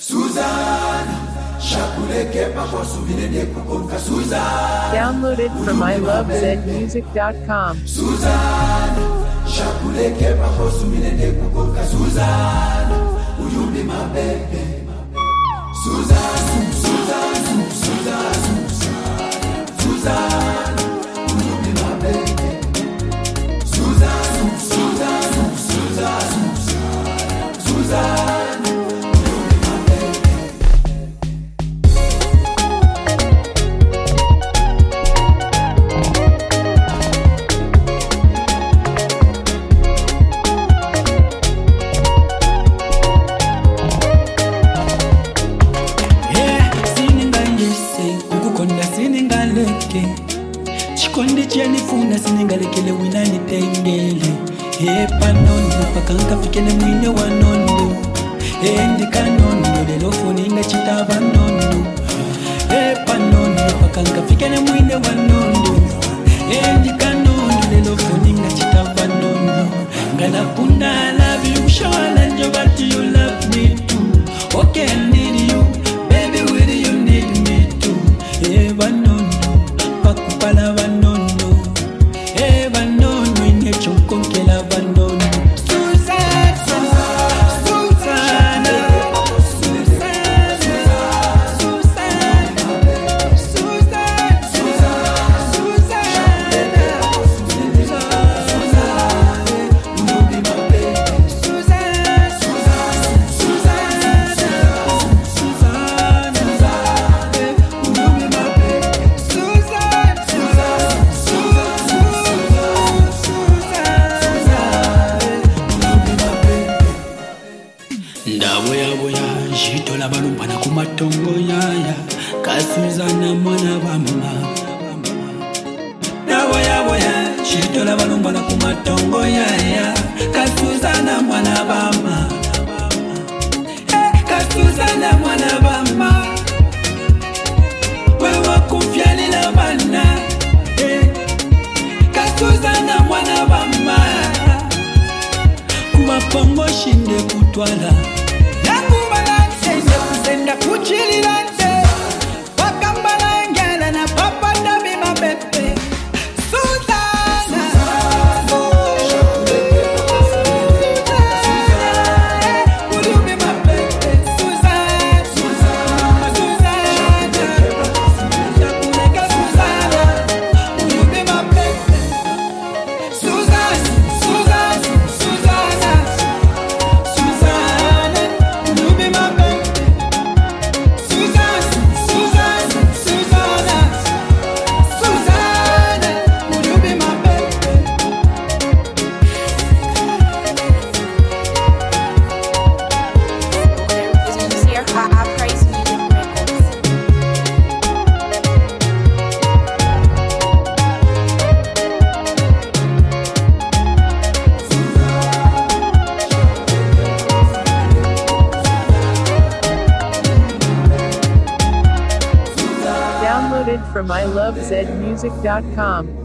Downloaded from ilovezmusic.com. Will you be my baby? Suzanne, will you be my baby? Suzanne, Chikondi chenifuna siningalekele wina nitengele panondo pakanka fikene mwine wa nondo ndika nondo lelo funinga chitaba nondo panondo pakanka fikene mwine wa nondo ndika nondo lelo funinga chitaba nondo ngana punda love you shawala njobati you love me too. Okay, I need you baby, will you need me too? Banondo pakupala banondo banondo inechokonkela banondo Jitola balumbana kumatongo yaya Kasuzana mwana wa mama Boya Jitola balumbana kumatongo yaya Kasuzana mwana wa mama Kasuzana mwana wa mama Wewa kumfiani la bana Kasuzana mwana wa mama Kumapongo shinde kutwala Senda kuchililante Wakambala ngela na papa dabi mabepe Suzana Will you be my baby? Suzana Shakuleka Suzana Will you be my baby? Suzana will you be my baby? Downloaded from ilovezmusic.com.